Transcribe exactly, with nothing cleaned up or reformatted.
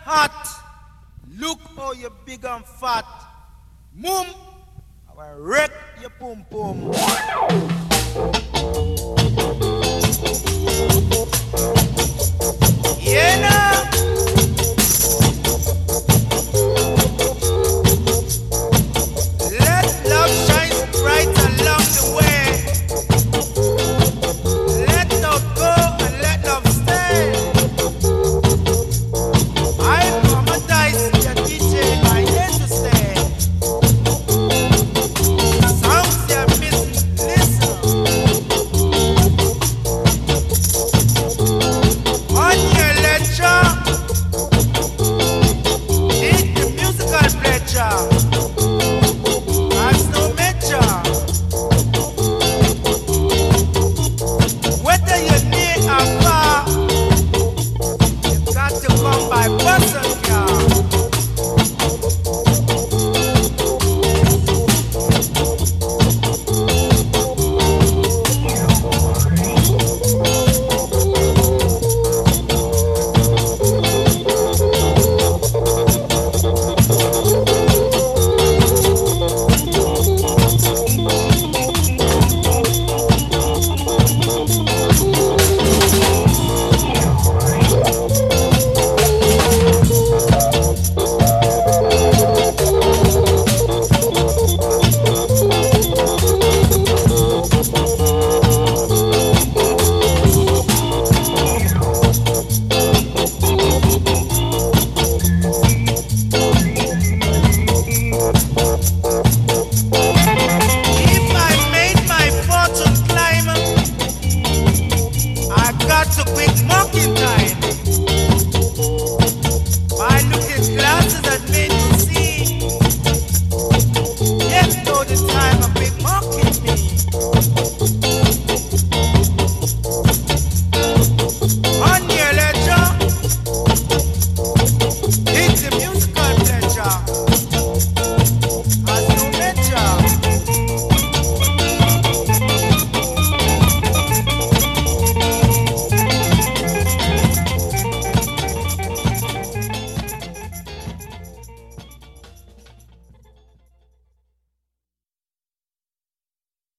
hot. Look how you big and fat. Moom, I will wreck your pum pum. Yeah, now. Let love shine bright along the way. Let love go and let love stay. I traumatize your D J, I here to stay. Sounds you're missing, listen. On your lecture, eat the musical pleasure. As no measure. Whether you're near or far, you got to come by bus.